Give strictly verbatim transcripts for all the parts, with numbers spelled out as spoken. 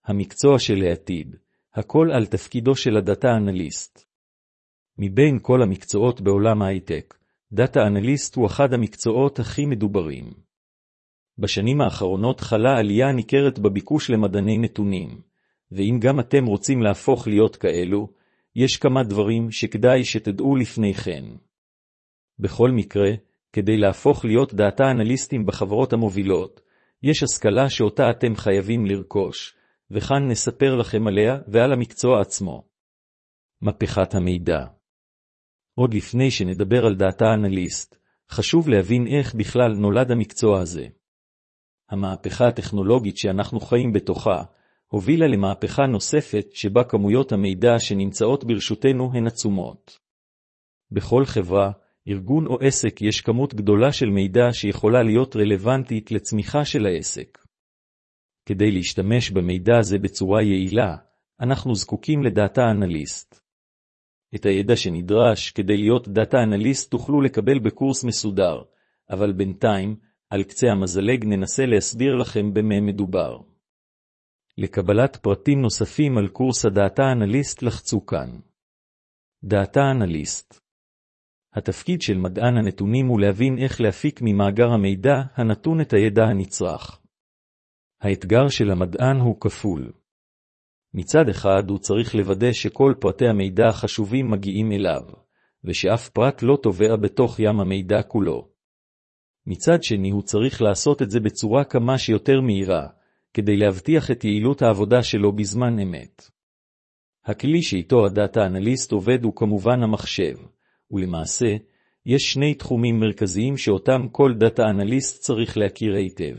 המקצוע של העתיד, הכל על תפקידו של הדאטה אנליסט. מבין כל המקצועות בעולם ההייטק, דאטה אנליסט הוא אחד המקצועות הכי מדוברים. בשנים האחרונות חלה עלייה ניכרת בביקוש למדעני נתונים, ואם גם אתם רוצים להפוך להיות כאלו, יש כמה דברים שכדאי שתדעו לפני כן. בכל מקרה, כדי להפוך להיות דאטה אנליסטים בחברות המובילות, יש השכלה שאותה אתם חייבים לרכוש, וכאן נספר לכם עליה ועל המקצוע עצמו. מהפכת המידע. עוד לפני שנדבר על דאטה אנליסט, חשוב להבין איך בכלל נולד המקצוע הזה. המהפכה הטכנולוגית שאנחנו חיים בתוכה, הובילה למהפכה נוספת שבה כמויות המידע שנמצאות ברשותנו הן עצומות. בכל חברה, ארגון או עסק יש כמות גדולה של מידע שיכולה להיות רלוונטית לצמיחה של העסק. כדי להשתמש במידע הזה בצורה יעילה, אנחנו זקוקים לדאטה אנליסט. את הידע שנדרש כדי להיות דאטה אנליסט תוכלו לקבל בקורס מסודר, אבל בינתיים, על קצה המזלג ננסה להסביר לכם במה מדובר. לקבלת פרטים נוספים על קורס הדאטה אנליסט לחצו כאן. דאטה אנליסט. התפקיד של מדען הנתונים הוא להבין איך להפיק ממאגר המידע הנתון את הידע הנצרך. האתגר של המדען הוא כפול. מצד אחד הוא צריך לוודא שכל פרטי המידע החשובים מגיעים אליו, ושאף פרט לא טובע בתוך ים המידע כולו. מצד שני הוא צריך לעשות את זה בצורה כמה שיותר מהירה, כדי להבטיח את יעילות העבודה שלו בזמן אמת. הכלי שאיתו הדאטה אנליסט עובד הוא כמובן המחשב, ולמעשה, יש שני תחומים מרכזיים שאותם כל דאטה אנליסט צריך להכיר היטב.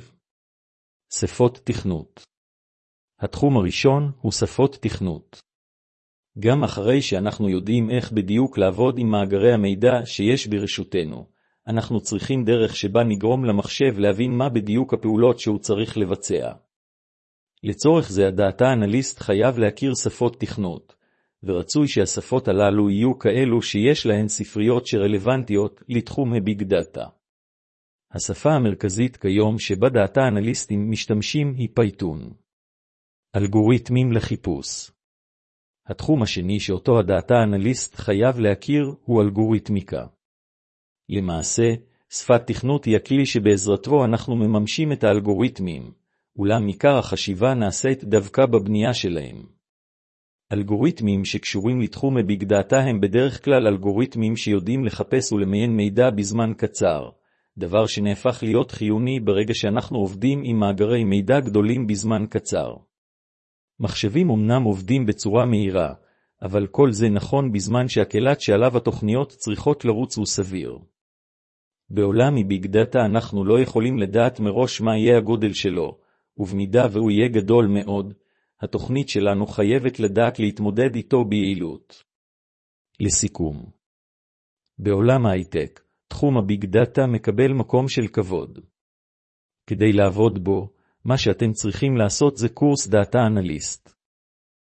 שפות תכנות. התחום הראשון הוא שפות תכנות. גם אחרי שאנחנו יודעים איך בדיוק לעבוד עם מאגרי המידע שיש ברשותנו, אנחנו צריכים דרך שבה נגרום למחשב להבין מה בדיוק הפעולות שהוא צריך לבצע. לצורך זה הדאטה אנליסט חייב להכיר שפות תכנות, ורצוי שהשפות הללו יהיו כאלו שיש להן ספריות שרלוונטיות לתחום הביג דאטה. השפה המרכזית כיום שבה דאטה אנליסטים משתמשים היא פייתון. אלגוריתמים לחיפוש. התחום השני שאותו הדאטה אנליסט חייב להכיר הוא אלגוריתמיקה. למעשה, שפת תכנות היא הכלי שבעזרתו אנחנו מממשים את האלגוריתמים, אולם עיקר החשיבה נעשית דווקא בבנייה שלהם. אלגוריתמים שקשורים לתחום הביג דאטה הם בדרך כלל אלגוריתמים שיודעים לחפש ולמיין מידע בזמן קצר, דבר שנהפך להיות חיוני ברגע שאנחנו עובדים עם מאגרי מידע גדולים בזמן קצר. מחשבים אמנם עובדים בצורה מהירה, אבל כל זה נכון בזמן שהקלט שעליו התוכניות צריכות לרוץ הוא סביר. בעולם מביג דאטה אנחנו לא יכולים לדעת מראש מה יהיה הגודל שלו, ובמידה והוא יהיה גדול מאוד, התוכנית שלנו חייבת לדעת להתמודד איתו ביעילות. לסיכום. בעולם ההייטק, תחום הביג דאטה מקבל מקום של כבוד. כדי לעבוד בו, מה שאתם צריכים לעשות זה קורס דאטה אנליסט.